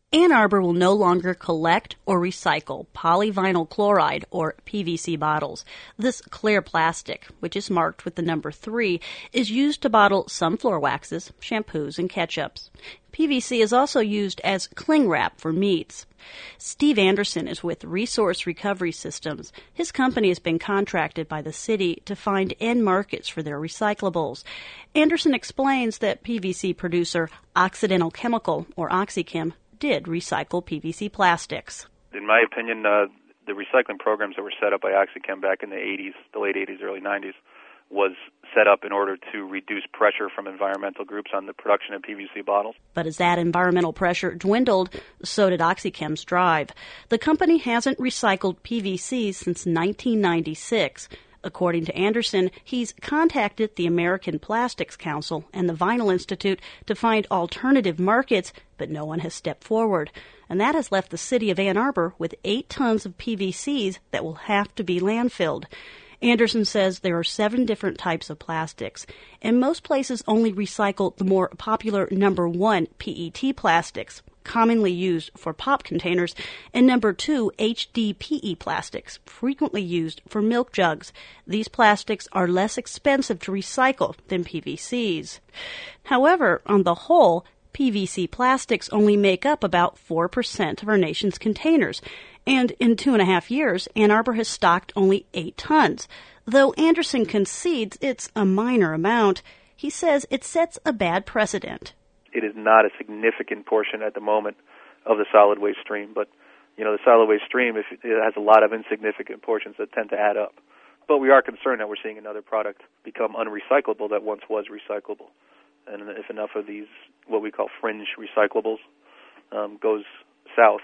Ann Arbor will no longer collect or recycle polyvinyl chloride, or PVC bottles. This clear plastic, which is marked with the number 3, is used to bottle some floor waxes, shampoos, and ketchups. PVC is also used as cling wrap for meats. Steve Anderson is with Resource Recovery Systems. His company has been contracted by the city to find end markets for their recyclables. Anderson explains that PVC producer Occidental Chemical, or OxyChem, did recycle PVC plastics. In my opinion, the recycling programs that were set up by OxyChem back in the 80s, the late 80s, early 90s, was set up in order to reduce pressure from environmental groups on the production of PVC bottles. But as that environmental pressure dwindled, so did OxyChem's drive. The company hasn't recycled PVC since 1996. According to Anderson, he's contacted the American Plastics Council and the Vinyl Institute to find alternative markets, but no one has stepped forward. And that has left the city of Ann Arbor with 8 tons of PVCs that will have to be landfilled. Anderson says there are 7 different types of plastics, and most places only recycle the more popular number 1 PET plastics, commonly used for pop containers, and number 2 HDPE plastics, frequently used for milk jugs. These plastics are less expensive to recycle than PVCs. However, on the whole, PVC plastics only make up about 4% of our nation's containers, and in 2.5 years, Ann Arbor has stocked only 8 tons. Though Anderson concedes it's a minor amount, he says it sets a bad precedent. It is not a significant portion at the moment of the solid waste stream, but the solid waste stream, it has a lot of insignificant portions that tend to add up. But we are concerned that we're seeing another product become unrecyclable that once was recyclable. And if enough of these, what we call fringe recyclables, goes south,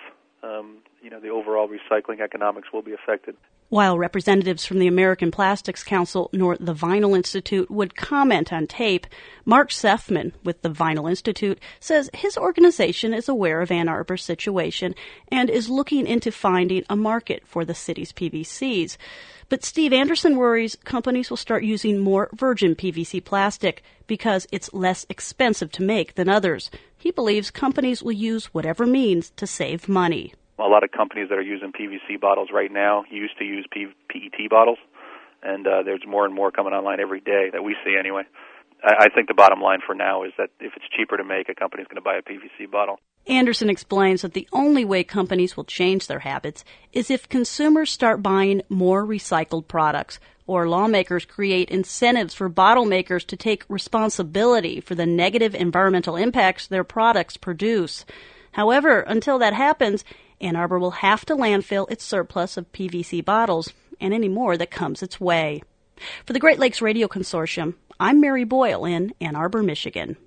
the overall recycling economics will be affected. While representatives from the American Plastics Council nor the Vinyl Institute would comment on tape, Mark Sefman with the Vinyl Institute says his organization is aware of Ann Arbor's situation and is looking into finding a market for the city's PVCs. But Steve Anderson worries companies will start using more virgin PVC plastic because it's less expensive to make than others. He believes companies will use whatever means to save money. A lot of companies that are using PVC bottles right now used to use PET bottles, and there's more and more coming online every day that we see anyway. I think the bottom line for now is that if it's cheaper to make, a company's going to buy a PVC bottle. Anderson explains that the only way companies will change their habits is if consumers start buying more recycled products, or lawmakers create incentives for bottle makers to take responsibility for the negative environmental impacts their products produce. However, until that happens, Ann Arbor will have to landfill its surplus of PVC bottles and any more that comes its way. For the Great Lakes Radio Consortium, I'm Mary Boyle in Ann Arbor, Michigan.